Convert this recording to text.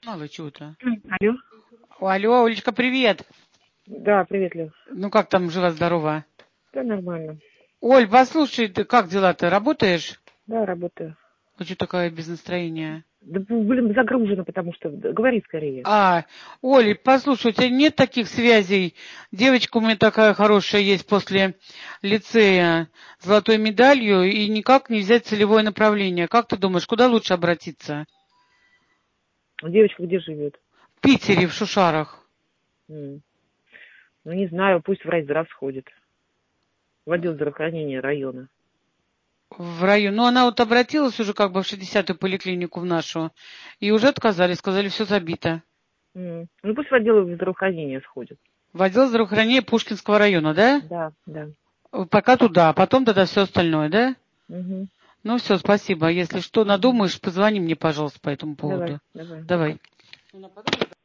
Мало чего-то. Алло. Алло, Олечка, привет. Да, привет, Лев. Ну как там, жива-здорова? Да, нормально. Оль, послушай, ты как дела-то? Работаешь? Да, работаю. А что такое без настроения? Да, блин, загружено, потому что... Говори скорее. Оль, послушай, у тебя нет таких связей? Девочка у меня такая хорошая есть после лицея, с золотой медалью, и никак не взять целевое направление. Как ты думаешь, куда лучше обратиться? Девочка где живет? В Питере, в Шушарах. Ну, не знаю, пусть в райздрав сходит. В отдел здравоохранения района. В район. Ну, она вот обратилась уже как бы в 60-ю поликлинику в нашу, и уже отказали, сказали, все забито. Ну, пусть в отдел здравоохранения сходит. В отдел здравоохранения Пушкинского района, да? Да, да. Пока туда, а потом тогда все остальное, да? Угу. Ну все, спасибо. Если что надумаешь, позвони мне, пожалуйста, по этому Давай, поводу. давай, пока. Давай.